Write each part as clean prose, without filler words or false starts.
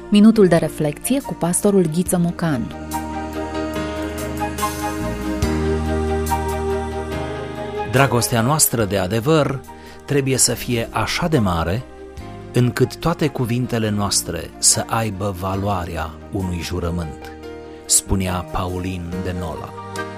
Minutul de reflecție cu pastorul Ghiță Mocanu. Dragostea noastră de adevăr trebuie să fie așa de mare încât toate cuvintele noastre să aibă valoarea unui jurământ, spunea Paulin de Nola.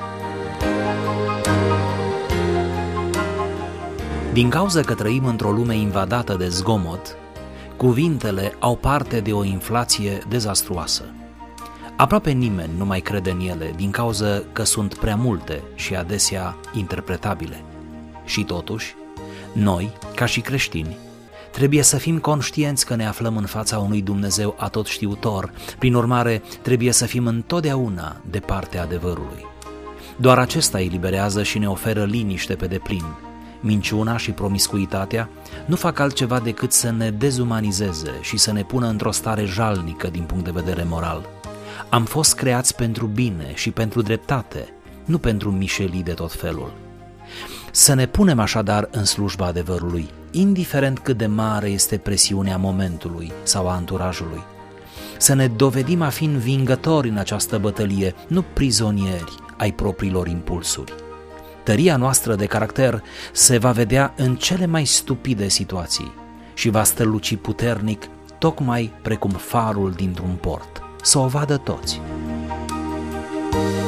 Din cauza că trăim într-o lume invadată de zgomot, cuvintele au parte de o inflație dezastruoasă. Aproape nimeni nu mai crede în ele din cauza că sunt prea multe și adesea interpretabile. Și totuși, noi, ca și creștini, trebuie să fim conștienți că ne aflăm în fața unui Dumnezeu atotștiutor, prin urmare trebuie să fim întotdeauna de partea adevărului. Doar acesta îi eliberează și ne oferă liniște pe deplin. Minciuna și promiscuitatea nu fac altceva decât să ne dezumanizeze și să ne pună într-o stare jalnică din punct de vedere moral. Am fost creați pentru bine și pentru dreptate, nu pentru mișelii de tot felul. Să ne punem așadar în slujba adevărului, indiferent cât de mare este presiunea momentului sau a anturajului. Să ne dovedim a fi învingători în această bătălie, nu prizonieri ai propriilor impulsuri. Tăria noastră de caracter se va vedea în cele mai stupide situații și va străluci puternic, tocmai precum farul dintr-un port. Să o vadă toți.